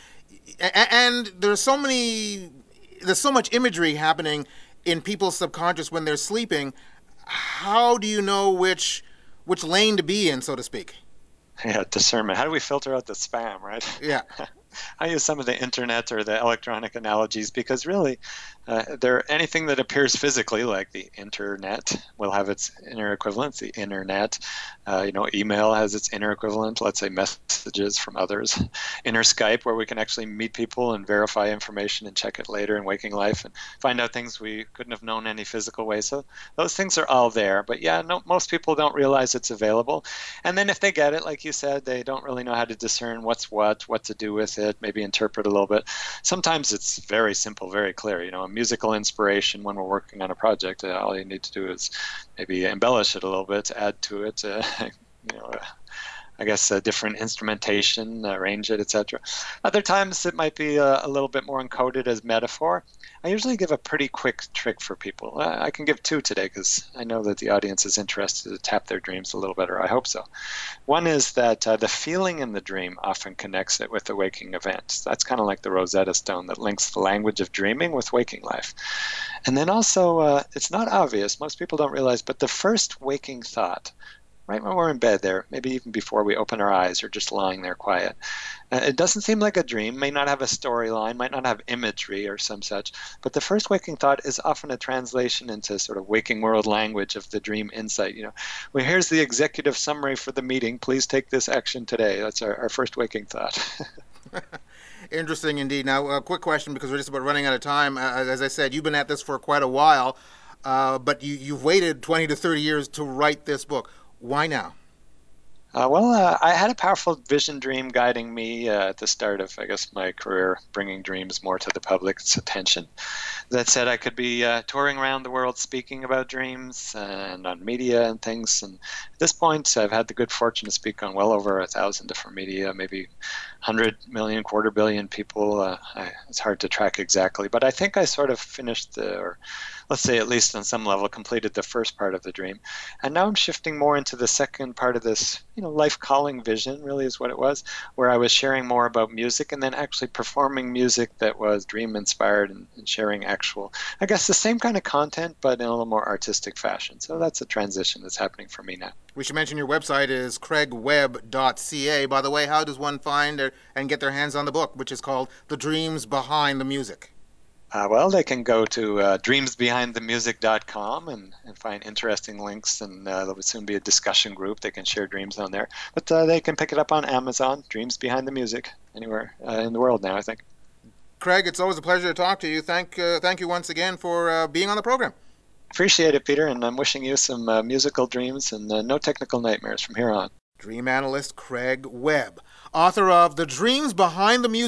and there's so many, there's so much imagery happening in people's subconscious when they're sleeping. How do you know which which lane to be in, so to speak? Yeah, discernment. How do we filter out the spam, right? Yeah. I use some of the internet or the electronic analogies because really uh, there anything that appears physically, like the internet, will have its inner equivalent, the internet. Uh, you know, email has its inner equivalent, let's say messages from others. Inner Skype, where we can actually meet people and verify information and check it later in waking life and find out things we couldn't have known any physical way. So those things are all there. But yeah, no, most people don't realize it's available. And then if they get it, like you said, they don't really know how to discern what's what, what to do with it, maybe interpret a little bit. Sometimes it's very simple, very clear. You know, a musical inspiration when we're working on a project, uh, all you need to do is maybe embellish it a little bit, add to it, uh, you know, uh, I guess a different instrumentation, arrange it, et cetera. Other times it might be a, a little bit more encoded as metaphor. I usually give a pretty quick trick for people. Uh, I can give two today because I know that the audience is interested to tap their dreams a little better. I hope so. One is that uh, the feeling in the dream often connects it with the waking event. That's kind of like the Rosetta Stone that links the language of dreaming with waking life. And then also, uh, it's not obvious, most people don't realize, but the first waking thought, right when we're in bed there, maybe even before we open our eyes or just lying there quiet. Uh, it doesn't seem like a dream, may not have a storyline, might not have imagery or some such, but the first waking thought is often a translation into sort of waking world language of the dream insight. You know, well, here's the executive summary for the meeting. Please take this action today. That's our, our first waking thought. Interesting indeed. Now, a quick question, because we're just about running out of time. Uh, as I said, you've been at this for quite a while, uh, but you, you've waited twenty to thirty years to write this book. Why now? Uh, well, uh, I had a powerful vision dream guiding me uh, at the start of, I guess, my career, bringing dreams more to the public's attention. That said, I could be uh, touring around the world speaking about dreams and on media and things. And at this point, I've had the good fortune to speak on well over a thousand different media, maybe one hundred million, quarter billion people. Uh, I, it's hard to track exactly, but I think I sort of finished the, or let's say at least on some level, completed the first part of the dream. And now I'm shifting more into the second part of this, you know, life calling vision, really is what it was, where I was sharing more about music and then actually performing music that was dream inspired and, and sharing actual, I guess the same kind of content, but in a little more artistic fashion. So that's a transition that's happening for me now. We should mention your website is craig webb dot c a. By the way, how does one find or, and get their hands on the book, which is called The Dreams Behind the Music? Uh, well, they can go to uh, dreams behind the music dot com and, and find interesting links, and uh, there will soon be a discussion group. They can share dreams on there. But uh, they can pick it up on Amazon, Dreams Behind the Music, anywhere uh, in the world now, I think. Craig, it's always a pleasure to talk to you. Thank, uh, thank you once again for uh, being on the program. Appreciate it, Peter, and I'm wishing you some uh, musical dreams and uh, no technical nightmares from here on. Dream analyst Craig Webb, author of The Dreams Behind the Music,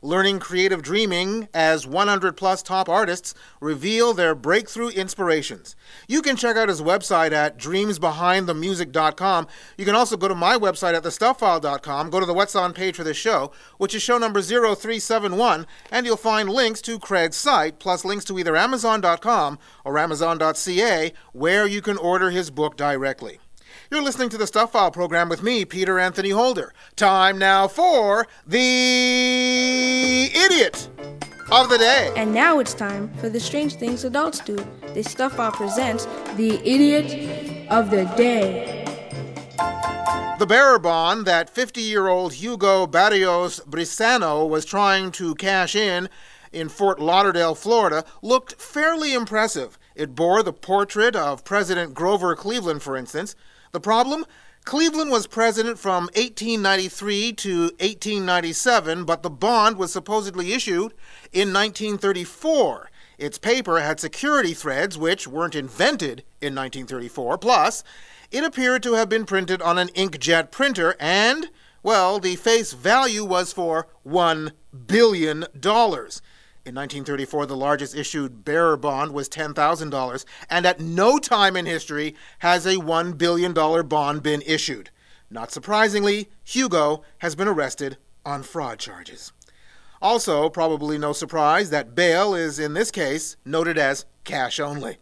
learning creative dreaming as one hundred plus top artists reveal their breakthrough inspirations. You can check out his website at dreams behind the music dot com. You can also go to my website at the stuff file dot com, go to the What's On page for this show, which is show number zero three seven one, and you'll find links to Craig's site, plus links to either amazon dot com or amazon dot c a, where you can order his book directly. You're listening to the Stuff File program with me, Peter Anthony Holder. Time now for the Idiot of the Day. And now it's time for the Strange Things Adults Do. The Stuff File presents the Idiot of the Day. The bearer bond that fifty-year-old Hugo Barrios Brisano was trying to cash in in Fort Lauderdale, Florida, looked fairly impressive. It bore the portrait of President Grover Cleveland, for instance. The problem? Cleveland was president from eighteen ninety-three to eighteen ninety-seven, but the bond was supposedly issued in nineteen thirty-four. Its paper had security threads which weren't invented in nineteen thirty-four. Plus, it appeared to have been printed on an inkjet printer, and, well, the face value was for one billion dollars. In nineteen thirty-four, the largest issued bearer bond was ten thousand dollars, and at no time in history has a one billion dollars bond been issued. Not surprisingly, Hugo has been arrested on fraud charges. Also, probably no surprise that bail is, in this case, noted as cash only.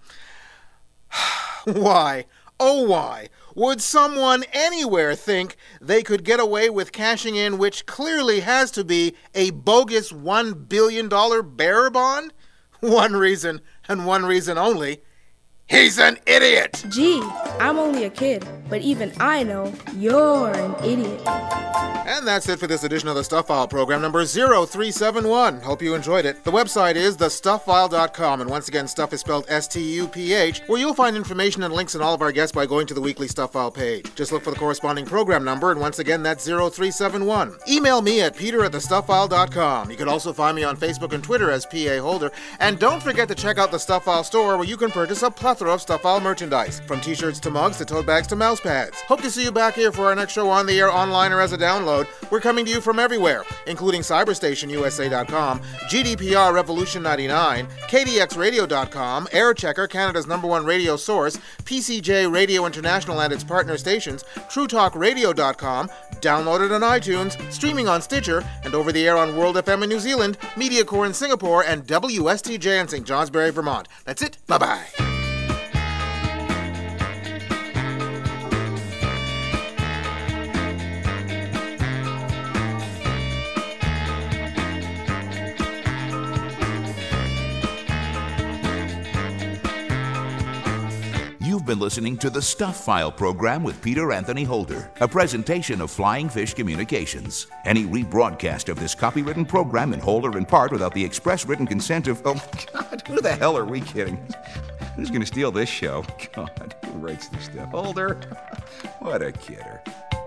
Why, oh why, would someone anywhere think they could get away with cashing in which clearly has to be a bogus one billion dollars bearer bond? One reason, and one reason only. He's an idiot! Gee, I'm only a kid, but even I know you're an idiot. And that's it for this edition of the Stuff File program, number zero three seven one. Hope you enjoyed it. The website is the stuff file dot com, and once again, stuff is spelled S T U P H, where you'll find information and links on all of our guests by going to the weekly Stuff File page. Just look for the corresponding program number, and once again, that's zero three seven one. Email me at peter at the stuff file dot com. You can also find me on Facebook and Twitter as P A Holder, and don't forget to check out the Stuff File store, where you can purchase a plethora of Stuff File merchandise, from t-shirts to mugs to tote bags to mouse pads. Hope to see you back here for our next show on the air, online, or as a download. We're coming to you from everywhere, including cyberstation U S A dot com, G D P R Revolution ninety-nine, K D X Radio dot com, Airchecker, Canada's number one radio source, P C J Radio International and its partner stations, True Talk Radio dot com, downloaded on iTunes, streaming on Stitcher, and over the air on World F M in New Zealand, MediaCore in Singapore, and W S T J in Saint Johnsbury, Vermont. That's it. Bye-bye. You've been listening to the Stuff File program with Peter Anthony Holder, a presentation of Flying Fish Communications. Any rebroadcast of this copywritten program in whole or in part without the express written consent of... Oh, God, who the hell are we kidding? Who's going to steal this show? God, who writes this stuff? Holder? What a kidder.